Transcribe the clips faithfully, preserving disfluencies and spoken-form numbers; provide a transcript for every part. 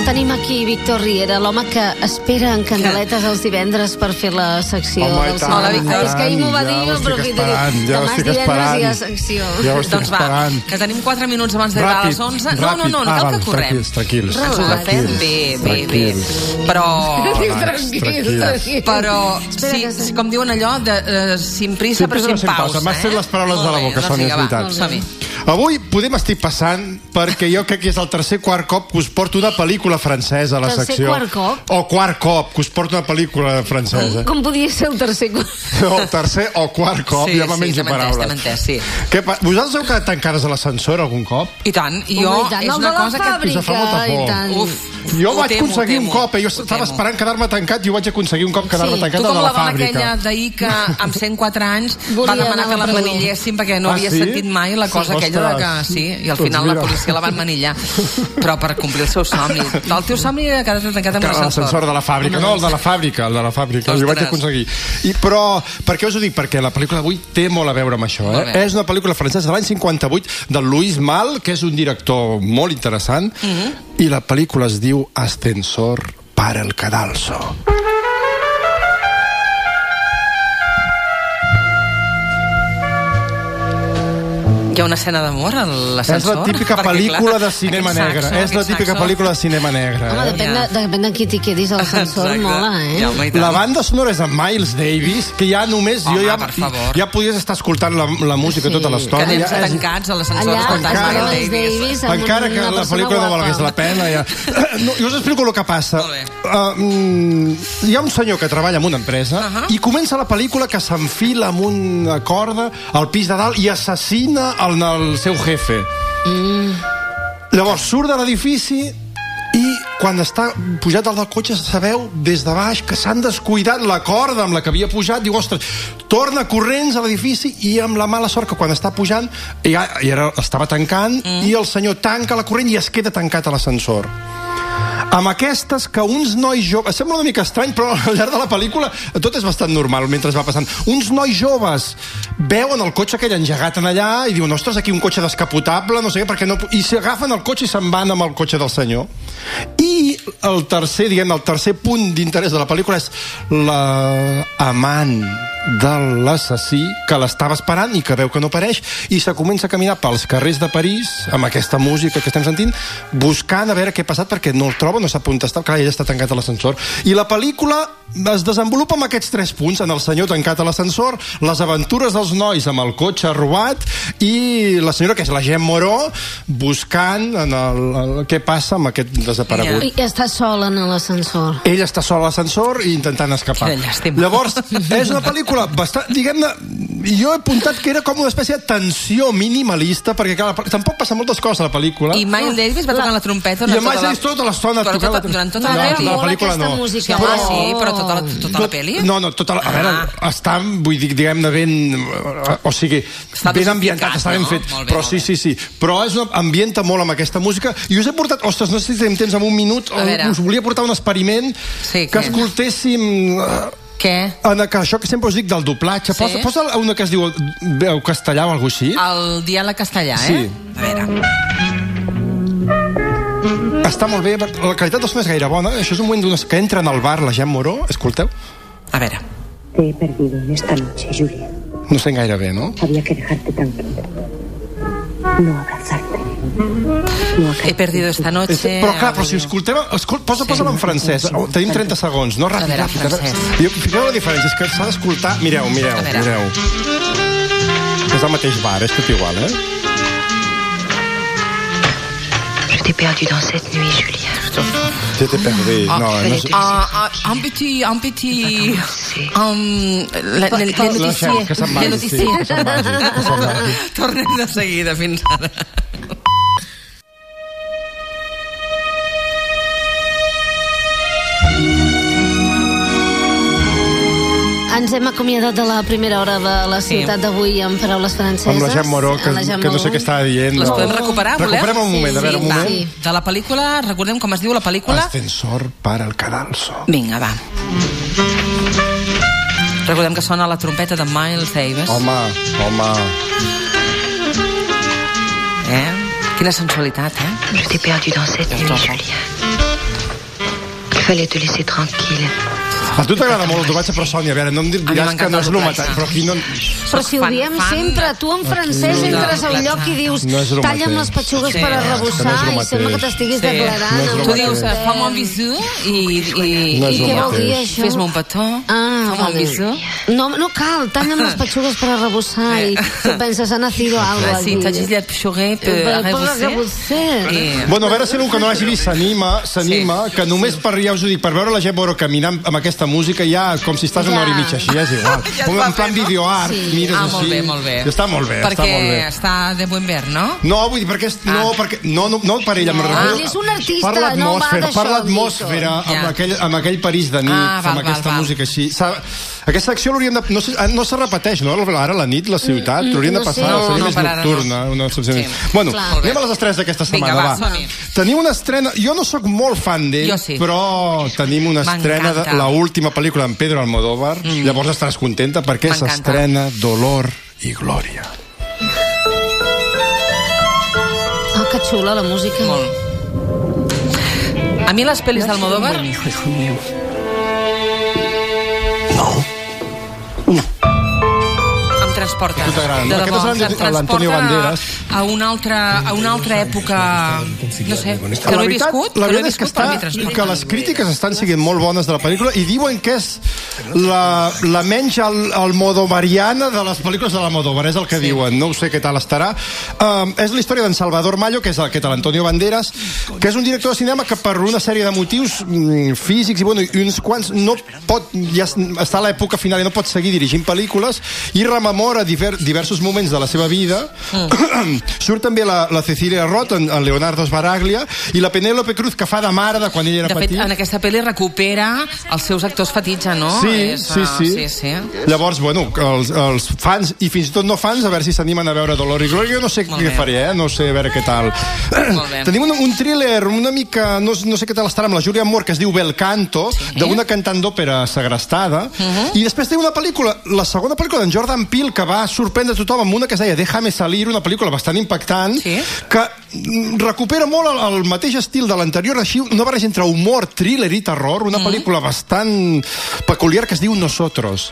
tenim aquí Víctor Riera, l'home que espera en candeletes els divendres per fer la secció Home, del Hola, Víctor. És que ahir m'ho va dir, ja però que ja demà és divendres i ha secció. Ja ho estic Doncs va, esperant. que tenim quatre minuts abans d'arribar a les onze. No, no, no, no ah, cal val, que correm. Tranquils, tranquils. Ens ho agafem bé, bé, bé. Però... Tranquils. Però, sí, sí, com diuen allò, de, uh, sin prisa però sin pausa. M'has fet les paraules de la boca, Sònia, és veritat. Som-hi. Avui podem estic passant perquè jo crec que és el tercer quart cop que us porto una pel·lícula francesa a la tercer secció. Quart cop? O quart cop que us porto una pel·lícula francesa. Com, com podia ser el tercer cop? No, el tercer o quart cop, sí, ja me menjo sí, paraules. Entès, sí. Què, vosaltres heu quedat tancades a l'ascensor algun cop? I tant, i jo, Home, i tant, és una cosa que... fàbrica, us fa molta por. I tant. Uf, jo vaig temo, aconseguir temo, un cop, eh? jo estava temo. esperant quedar-me tancat i ho vaig aconseguir un cop quedar-me Sí. tancat Tu a com la la dona fàbrica. aquella d'ahir que amb cent quatre anys Volia va demanar anar que a la la presó. manillessin perquè no Ah, havia sí? sentit mai la cosa Sí. aquella de que Ostres. sí, i al Doncs final la mira. policia la van manillar, però per complir el seu somni. El teu somni ha quedat tancat amb l'ascensor. L'ascensor de la fàbrica, no, el de la fàbrica, el de la fàbrica, Ostres. ho vaig aconseguir. I, però, per què us ho dic? Perquè la pel·lícula d'avui té molt a veure amb això. Eh? És una pel·lícula francesa de l'any cinquanta-vuit del Louis Malle, que és un director molt interessant, mm-hmm. i la pel·lícula es diu Ascensor para el cadalso. Hi ha una escena d'amor a l'ascensor? És la típica Perquè, pel·lícula clar, de cinema aquest negre. saxo, És la aquest típica saxo. pel·lícula de cinema negre. Home, Eh? depèn de, depèn de qui t'hi quedis a l'ascensor, Exacte. mola, eh? Ja, home, i tant. La banda sonora és de Miles Davis, que ja només... Home, jo ja, per favor. ja podies estar escoltant la, la música Sí. tota l'estona. Que anem ja és- tancats a l'ascensor Allà, escoltant encara- Miles Miles Davis. Davis amb encara que una la persona pel·lícula no guapa. valgués la pena ja. No, jo us explico el que passa. Molt bé. uh, mm, hi ha un senyor que treballa en una empresa Uh-huh. i comença la pel·lícula que s'enfila amb una corda al pis de dalt i assassina el, el seu jefe. mm. Llavors surt de l'edifici i quan està pujat dalt del cotxe sabeu des de baix que s'han descuidat la corda amb la que havia pujat. Diu, ostres, torna corrents a l'edifici i amb la mala sort que quan està pujant ja, ja era, estava tancant mm. i el senyor tanca la corrent i es queda tancat a l'ascensor. Amb aquestes que uns nois joves... Sembla una mica estrany, però al llarg de la pel·lícula tot és bastant normal mentre es va passant. Uns nois joves veuen el cotxe aquell engegat en allà i diuen, ostres, aquí un cotxe descapotable, no sé què, perquè no... I s'agafen el cotxe i se'n van amb el cotxe del senyor. I el tercer, diguem, el tercer punt d'interès de la pel·lícula és l'amant de l'assassí que l'estava esperant i que veu que no apareix i se comença a caminar pels carrers de París amb aquesta música que estem sentint buscant a veure què ha passat perquè no el troba, no sap on està, clar, ell està tancat a l'ascensor. I la pel·lícula es desenvolupa amb aquests tres punts, en el senyor tancat a l'ascensor, les aventures dels nois amb el cotxe robat i la senyora, que és la Jeanne Moreau, buscant en el, el, què passa amb aquest desaparegut. I està sol en l'ascensor. Ell està sol a l'ascensor i intentant escapar. Quina llàstima. Llavors, és una pel·lícula bastant, diguem-ne, jo he apuntat que era com una espècie de tensió minimalista, perquè clar, tampoc passa moltes coses a la pel·lícula. I Miles Davis va tocant la trompeta I a durant Miles tota Davis tota l'estona Durant tocant la tota- durant tota No, la la pel·li. pel·lícula no. música. Sí, home, sí, però tota la, tota la pel·li? No, no, tota la, a veure, Ah. està, vull dir, diguem-ne, ben... O sigui, Està ben dosificat, ambientat, està ben no? fet. Molt bé, Però molt sí, bé. sí, sí. Però és una, ambienta molt amb aquesta música. I us he portat, ostres, no sé si tenim temps en un minut, A veure. us volia portar un experiment Sí, que què? escoltéssim... eh, Què? En que això que sempre us dic del doblatge, Sí. posa, posa una que es diu veu castellà o alguna cosa així. El diàleg castellà, eh? Sí. A veure. Està molt bé, la qualitat del son és gaire bona. Això és un moment d'unes que entren al bar la Jeanne Moreau, escolteu? A veure. Te he perdido en esta noche, Julia. No sé gaire bé, no? Había que dejarte tranquila. No abrazarte. No He perdido esta noche... Però clar, però si escolteu... Escol, posa, Sí. posa'l en francès. Oh, tenim trenta segons, no? Ràpid, A veure, ràpid. francès. Jo, fixeu la diferència, és que s'ha d'escoltar... Mireu, mireu, A veure. mireu. És el mateix bar, és tot igual, eh? Je t'ai perdu dans cette nuit, Julia. Je t'ai perdu. Ah, No, no sé... Ah, ah, un petit... Un petit... Um, le, le, le La noticier. Jeanne, que se'n Le vagi, sí, noticier. que se'n vagi, que se'n vagi. Tornem de seguida, fins ara. Ens hem acomiadat de la primera hora de la ciutat d'avui amb paraules franceses. Amb la Jeanne Moreau, que, Amb la Jeanne que no sé Moreau. què estava dient. Les no. podem recuperar, voleu? Recuperem un moment, Sí, a veure, sí, un va. moment. Sí. De la pel·lícula, recordem com es diu la pel·lícula? Ascensor para el cadalso. Vinga, va. Recordem que sona la trompeta de Miles Davis. Home, home... Eh? Quina sensualitat, eh? Je t'ai perdu dans cette nuit, Julia. Fallait te laisser tranquille. A tu t'agrada molt el doblatge, però Sònia, a veure, no em diràs que no és el mateix, però aquí no... Però si ho diem sempre, tu en francès entres al lloc i dius talla'm les petxugues per arrebossar i sembla que t'estiguis declarant. Tu dius, fam un bisú i... I què vol dir això? Fes-me un petó. Ah, fam un bisú. No, no cal, talla'm les petxugues per arrebossar i tu penses, ha nacido algo aquí. Sí, t'has llet peixuguer per arrebossar. Bueno, a veure si algú que no hagi vist s'anima, s'anima, que només per, ja us ho dic, per veure la gent Boro caminant amb aquesta música ja com si estàs una hora i mitja així, és igual. Ja en plan videoart, sí. Mires ah, així. Molt bé, molt bé. Està molt bé, perquè està molt bé. Està de buen ver, no? No, vull dir, perquè... És, ah. No, perquè, no, no, no per ella, no. Ah, és un artista, no va d'això. Per l'atmosfera, amb, ja. aquell, amb aquell París de nit, ah, val, amb aquesta val, música així. Aquesta acció l'hauríem de... No, no se repeteix, no? Ara a la nit, la ciutat, mm, l'hauríem no de passar, sé. seria no, més no, nocturna. No. Una sí. Bueno, clar, anem a les estrenes d'aquesta setmana, Vinga, va. va. Tenim una estrena... Jo no sóc molt fan d'ell, sí. Però tenim una estrena de l'última pel·lícula amb Pedro Almodóvar. Mm. Llavors estaràs contenta perquè s'estrena Dolor y Gloria. Oh, que xula la música. Molt. A mi les pel·lis d'Almodóvar... No. No. Em transporta. De debò, em transporta a una altra, a una altra època, no sé, que no he viscut. La veritat és que, està, que les crítiques estan sent molt bones de la pel·lícula i diuen que és la, la menys al, almodovariana de les pel·lícules de l'Almodóvar, és el que sí. diuen. No sé què tal estarà. Um, és la història d'en Salvador Mallo, que és el que té l'Antonio Banderas, que és un director de cinema que per una sèrie de motius mm, físics i, bueno, i uns quants no pot, ja està a l'època final i no pot seguir dirigint pel·lícules i rememora diver, diversos moments de la seva vida. Mm. Surt també la, la Cecilia Roth en, en Leonardo Sbaraglia i la Penélope Cruz, que fa de mare de quan ell era de fet, petit. En aquesta pel·li recupera els seus actors fetitge, no? Sí, és, sí, sí. sí, sí. Llavors, bueno, els, els fans i fins i tot no fans, a veure si s'animen a veure Dolor y Gloria. Jo no sé Molt què bé. faré, eh? No sé, a veure què tal. Tenim un, un thriller una mica, no, no sé què tal estarà, amb la Julianne Moore, que es diu Bel Canto, sí. d'una cantant d'òpera segrestada. Uh -huh. I després té una pel·lícula, la segona pel·lícula d'en Jordan Peele, que va sorprendre tothom amb una que es deia Déjame salir, una pel·lícula bastant impactant, sí. que recupera molt el, el mateix estil de l'anterior, així una barreja entre humor, thriller i terror, una mm. pel·lícula bastant peculiar que es diu Nosotros.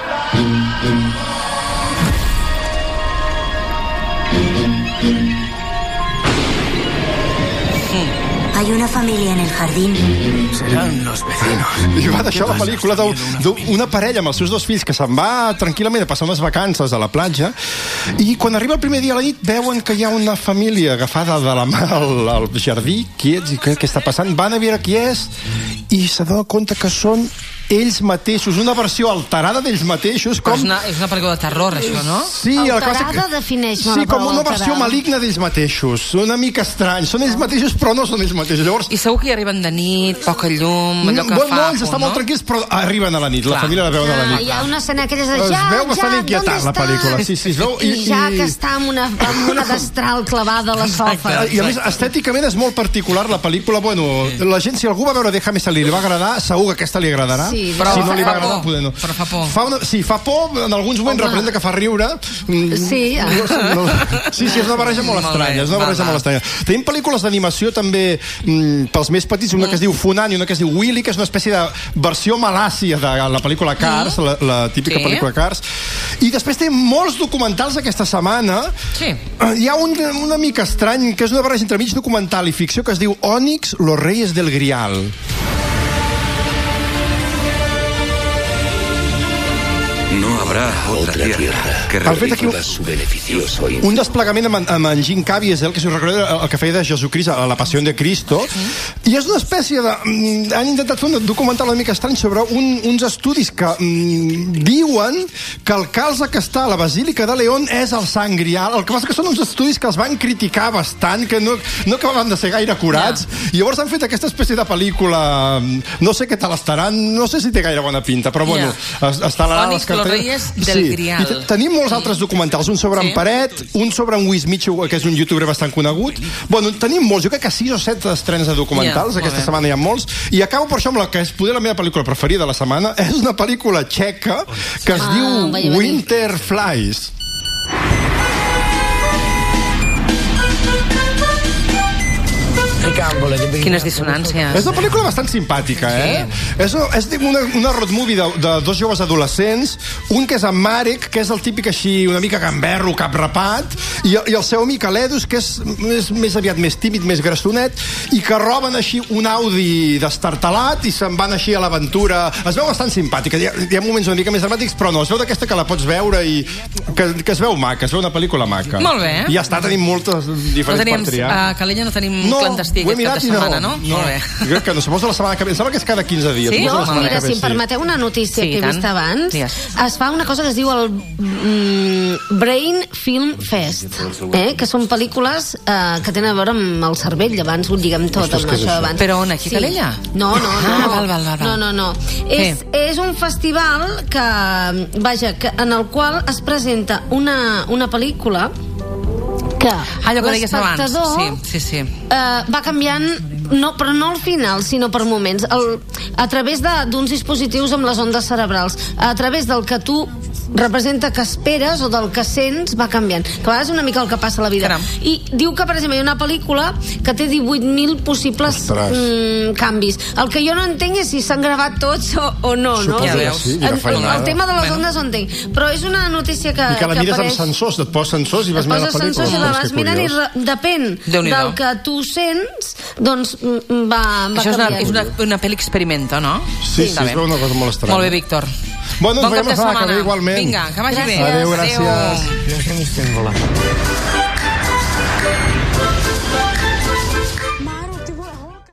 Hay una familia en el jardín. Serán los vecinos. I va d'això la pel·lícula d'una parella amb els seus dos fills que se'n va tranquil·lament a passar unes vacances a la platja i quan arriba el primer dia a la nit veuen que hi ha una família agafada de la mà al, al jardí, quiets, i què, què està passant? Van a veure qui és i s'adona compte que són ells mateixos, una versió alterada d'ells mateixos. Com... És, una, és una pel·lícula de terror, això, no? Sí, alterada clàssic... defineix-me sí, com una versió maligna d'ells mateixos. Una mica estrany. Són ells mateixos, però no són ells mateixos. Llavors... I segur que hi arriben de nit, poca llum, allò que bueno, fa... No, ells estan no? molt tranquils, però arriben a la nit. Clar. La família la veu de la nit. Ah, hi ha una escena aquelles de ja, es veu bastant ja, inquietant, la pel·lícula. Sí, sí, es veu... I, I ja que està amb una, amb una destral clavada a la sofa. I a més, estèticament és molt particular la pel·lícula. Bueno, la gent, si algú va veure Déjame salir, li va agradar, segur que aquesta li agradarà. Sí, però si no li va agradar, poder no. Però fa por. Fa una, sí, fa por, en alguns moments representa que fa riure. Sí, ja. No, no, sí, sí, és una barreja molt estranya. És una barreja molt estranya. Tenim pel·lícules d'animació també mm, pels més petits, una que es diu Funan i una que es diu Willy, que és una espècie de versió malàcia de la pel·lícula Cars, la, la típica sí. pel·lícula Cars. I després tenim molts documentals aquesta setmana. Sí. Hi ha un una mica estrany, que és una barreja entre mig documental i ficció, que es diu Onyx, los reyes del Grial. No habrá otra tierra que reviva su beneficioso influjo. Un desplegament amb, amb en Jim Caviezel, que si us recordeu el que feia de Jesucrist a la Passió de Cristo, mm. i és una espècie de... Mm, han intentat fer un documental una mica estrany sobre un, uns estudis que mm, diuen que el calze que està a la Basílica de León és el Sant Grial. El que passa que són uns estudis que els van criticar bastant, que no, no acabaven de ser gaire acurats, yeah. i llavors han fet aquesta espècie de pel·lícula, no sé què tal estaran, no sé si té gaire bona pinta, però bueno, yeah. està a la... Onyx, los reyes del sí. Grial. I tenim molts altres documentals, un sobre sí. en Paret, un sobre en Wiz Mitchell, que és un youtuber bastant conegut. Bueno, tenim molts, jo crec que sis o set estrenes de documentals, yeah, aquesta setmana hi ha molts, i acabo per això amb la que és poder la meva pel·lícula preferida de la setmana, és una pel·lícula txeca que es ah, diu Winter Flies. Quines dissonàncies. És una pel·lícula bastant simpàtica, eh? És, és una, una road movie de, de dos joves adolescents, un que és en Marek, que és el típic així, una mica gamberro, cap rapat, i, i el seu amic Aledus, que és, és més aviat més tímid, més grassonet, i que roben així un Audi destartalat i se'n van així a l'aventura. Es veu bastant simpàtica. Hi ha, hi ha moments una mica més dramàtics, però no, es veu d'aquesta que la pots veure i que, que es veu maca, es veu una pel·lícula maca. Molt bé. I ja està, tenim moltes diferents no tenim, per triar. A Calella no tenim no, clandestí aquest cap de setmana, no? No, no. Crec que no, suposo la setmana que ve. Em sembla que és cada quinze dies. Sí? Jo, mira, si em permeteu una notícia sí, que he vist abans, Digues. es fa una cosa que es diu el mm, Brain Film Fest, eh? Que són pel·lícules eh, que tenen a veure amb el cervell, abans ho diguem tot, Ostres, amb això abans. Però on, aquí a Calella? No, no, no. Ah, val, val, val, val. No, no, no. És, és un festival que, vaja, que, en el qual es presenta una, una pel·lícula que allò que deies abans, l'espectador sí, sí, sí. Eh, va canviant, no, però no al final, sinó per moments, el, a través d'uns dispositius amb les ondes cerebrals, a través del que tu representa que esperes o del que sents, va canviant, que a vegades és una mica el que passa a la vida. Caram. I diu que, per exemple, hi ha una pel·lícula que té divuit mil possibles mm, canvis. El que jo no entenc és si s'han gravat tots o, o no, no? Ja veus. Sí, el, el, el tema de les bueno. ondes ho entenc, però és una notícia que, I que la que mires apareix... amb sensors, et poses sensors i vas mirant la pel·lícula. Sensors i la vas mirant i re, depèn del que tu sents, doncs va, va Això és una, canviant. és una, una pel·li experimento, no? Sí, sí, es veu una cosa molt estranya. Molt bé, Víctor. Bueno, bon cap de setmana. Que ve igualment. Vinga, que vagi gràcies. bé. Adéu, gràcies. Adéu.